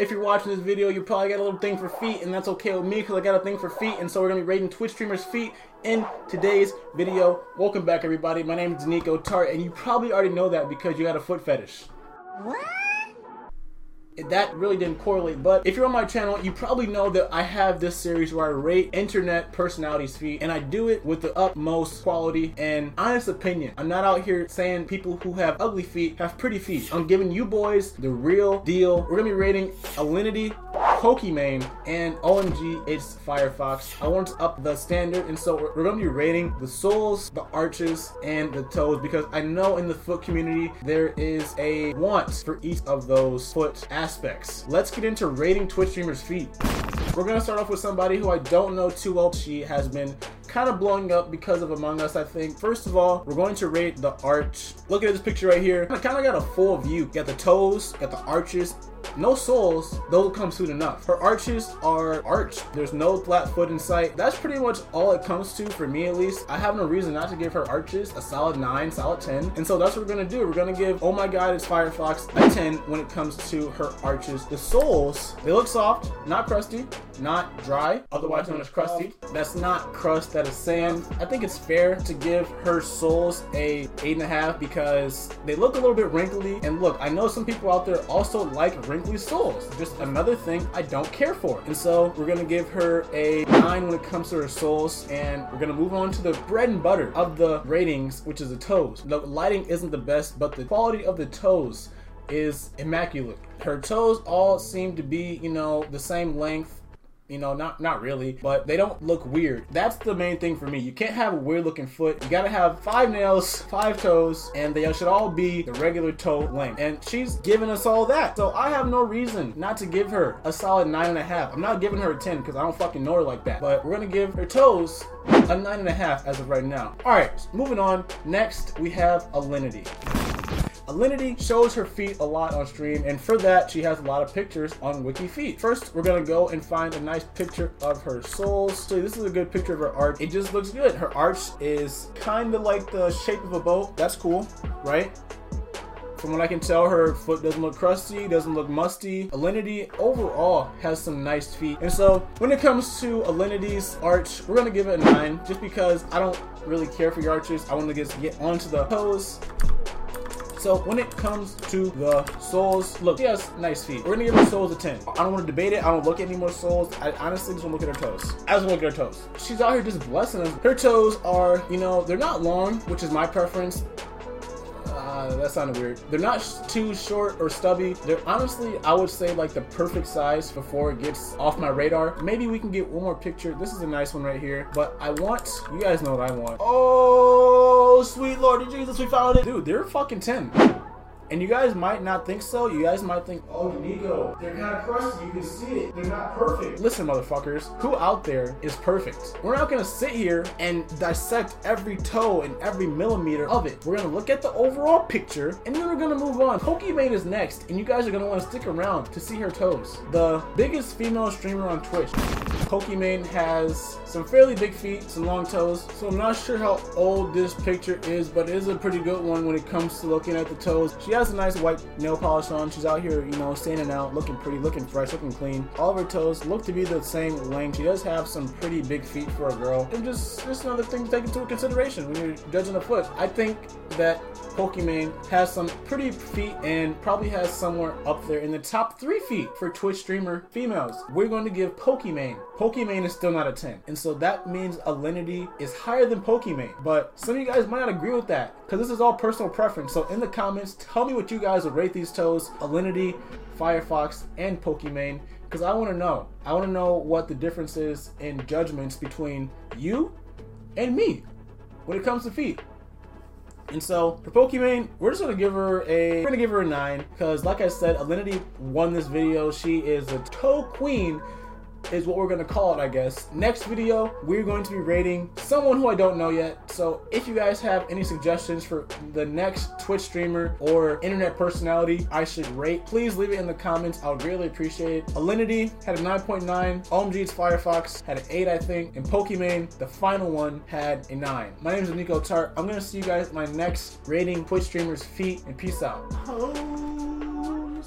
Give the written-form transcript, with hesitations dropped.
if you're watching this video, you probably got a little thing for feet, and that's okay with me because I got a thing for feet, and so we're gonna be rating Twitch streamers' feet in today's video. Welcome back, everybody. My name is Nico Tart, and you probably already know that because you got a foot fetish. What? That really didn't correlate, but if you're on my channel, you probably know that I have this series where I rate internet personalities' feet, and I do it with the utmost quality and honest opinion. I'm not out here saying people who have ugly feet have pretty feet. I'm giving you boys the real deal. We're gonna be rating Alinity, Pokimane, and OMG it's Firefox. I want to up the standard, and so we're going to be rating the soles, the arches, and the toes, because I know in the foot community there is a want for each of those foot aspects. Let's get into rating Twitch streamers' feet. We're going to start off with somebody who I don't know too well. She has been kind of blowing up because of Among Us, I think. First of all, we're going to rate the arch. Look at this picture right here. I kind of got a full view. Got the toes, got the arches. No soles, those come soon enough. Her arches are arched. There's no flat foot in sight. That's pretty much all it comes to for me, at least. I have no reason not to give her arches a solid 9, solid 10. And so that's what we're gonna do. We're gonna give Oh My God It's Firefox a 10 when it comes to her arches. The soles, they look soft, not crusty, not dry, otherwise known as crusty. That's not crust, that is sand. I think it's fair to give her soles a 8.5 because they look a little bit wrinkly. And look, I know some people out there also like wrinkly soles. Just another thing I don't care for. And so we're gonna give her a 9 when it comes to her soles, and we're gonna move on to the bread and butter of the ratings, which is the toes. The lighting isn't the best, but the quality of the toes is immaculate. Her toes all seem to be, you know, the same length. You know, not really, but they don't look weird. That's the main thing for me. You can't have a weird looking foot. You gotta have 5 nails, 5 toes, and they should all be the regular toe length. And she's giving us all that. So I have no reason not to give her a solid 9.5. I'm not giving her a 10 because I don't fucking know her like that. But we're gonna give her toes a 9.5 as of right now. All right, moving on. Next, we have Alinity. Alinity shows her feet a lot on stream, and for that she has a lot of pictures on WikiFeet. First, we're gonna go and find a nice picture of her soles. So this is a good picture of her arch. It just looks good. Her arch is kind of like the shape of a boat. That's cool, right? From what I can tell, her foot doesn't look crusty, doesn't look musty. Alinity overall has some nice feet. And so when it comes to Alinity's arch, we're gonna give it a 9 just because I don't really care for your arches. I want to just get onto the toes. So when it comes to the soles, look, she has nice feet. We're gonna give her soles a 10. I don't want to debate it. I don't look at any more soles. I honestly just want to look at her toes. I just want to look at her toes. She's out here just blessing us. Her toes are, you know, they're not long, which is my preference. That sounded weird. They're not too short or stubby. They're honestly, I would say, like the perfect size before it gets off my radar. Maybe we can get one more picture. This is a nice one right here, but I want, you guys know what I want. Oh, sweet Lord Jesus, we found it. Dude, they're fucking 10. And you guys might not think so. You guys might think, oh, Nico, they're kind of crusty. You can see it. They're not perfect. Listen, motherfuckers, who out there is perfect? We're not gonna sit here and dissect every toe and every millimeter of it. We're gonna look at the overall picture, and then we're gonna move on. Pokimane is next, and you guys are gonna want to stick around to see her toes. The biggest female streamer on Twitch. Pokimane has some fairly big feet, some long toes, so I'm not sure how old this picture is, but it is a pretty good one when it comes to looking at the toes. She has a nice white nail polish on. She's out here, you know, standing out, looking pretty, looking fresh, looking clean. All of her toes look to be the same length. She does have some pretty big feet for a girl. And just another thing to take into consideration when you're judging a foot. I think that Pokimane has some pretty feet and probably has somewhere up there in the top 3 feet for Twitch streamer females. We're going to give Pokimane. Pokimane is still not a 10. And so that means Alinity is higher than Pokimane. But some of you guys might not agree with that because this is all personal preference. So in the comments, tell me what you guys would rate these toes, Alinity, Firefox, and Pokimane, because I want to know. I want to know what the difference is in judgments between you and me when it comes to feet. And so for Pokimane, we're just gonna give her a 9 because, like I said, Alinity won this video. She is a toe queen, is what we're gonna call it, I guess. Next video, we're going to be rating someone who I don't know yet. So if you guys have any suggestions for the next Twitch streamer or internet personality I should rate, please leave it in the comments. I would really appreciate it. Alinity had a 9.9. OMG it's Firefox had an 8, I think. And Pokimane, the final one, had a 9. My name is Nico Tart. I'm gonna see you guys at my next rating Twitch streamers' feet, and peace out.